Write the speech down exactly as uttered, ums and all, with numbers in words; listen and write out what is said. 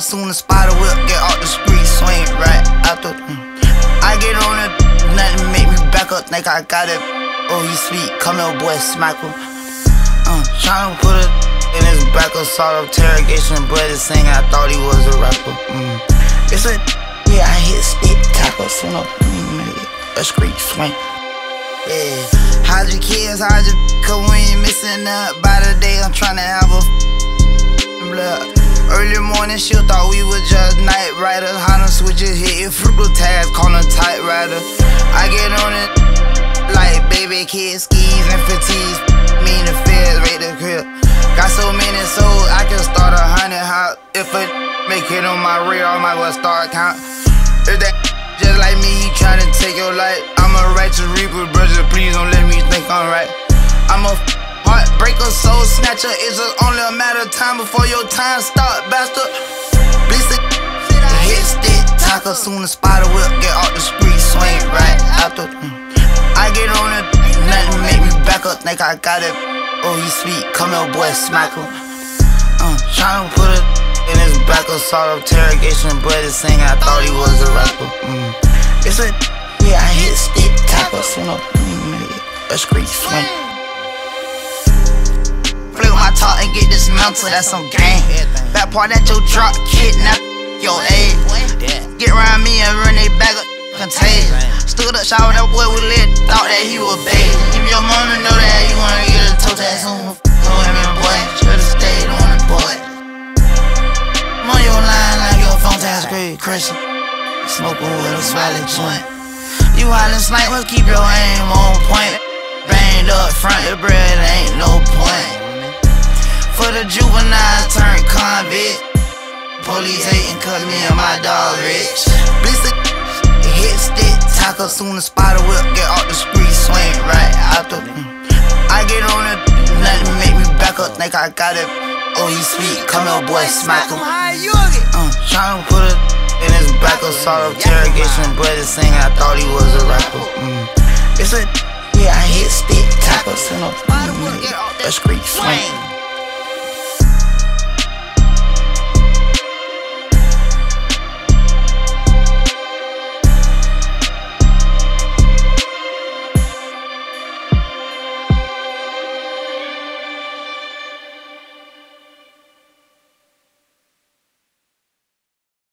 soon the spider whip, get off the street, swing right out the. Mm. I get on it, nothing make me back up, think I got it. Oh, he sweet, come here, boy, smack him. Uh, tryna put it in his back, assault interrogation, but it's saying I thought he was a rapper. Mm. It's a, yeah, I hit stick, tackle, soon up, mm, a street swing. Yeah, hide your kids, hide your, cause when you missing up by the day, I'm tryna have a blood. Early morning shift, thought we were just night riders. How them switches hit your frugal tags, call them tight rider. I get on it like baby kids, skis and fatigues. Me and the feds rate the crib. Got so many souls, I can start a hundred house. If it make it on my rear, I might well start count. If that just like me, you tryna take your life. I'm a righteous reaper, brother, please don't let me think I'm right. I'm a heartbreaker, soul snatcher. It's just only a matter of time before your time start, bastard. Blister, hit stick, tackle, soon the spider whip, get off the street, swing right out the. Mm. I get on it, nothing make me back up, think I got it. Oh, he sweet, come here, boy, smack him. Uh, tryna put it in his back, assault interrogation, but it's saying I thought he was a rapper. Mm. It's a, yeah, I hit stick, tackle, soon up, mm, a street swing. Play with my talk and get dismantled, that's some game. Back part at your drop, kidnap your aid. Get around me and run they back up, contagious. Stood up, shower that boy with lit, thought that he was bad. If your mama know that you wanna get a toe tag soon, go with me, boy, should've stayed on it, boy. I'm on your line like your phone tag's great, Christian. Smoking with a swallowed joint. You hollin' snipe, must keep your aim on point. Banged up front, the bread ain't no point. For the juvenile turned convict. Police hatin' cause me and my dog rich. Blister, hit stick, tackle, soon the spider whip, get off the street, swing right out the. Mm. I get on it, nothing make me back up, think I got it. Oh, he sweet, come here, boy, smack him. Uh, tryna put it in his back, assault interrogation, but it's saying I thought he was a rapper. Mm. It's a, yeah, I hit stick, tackle, soon up, mm, a street swing.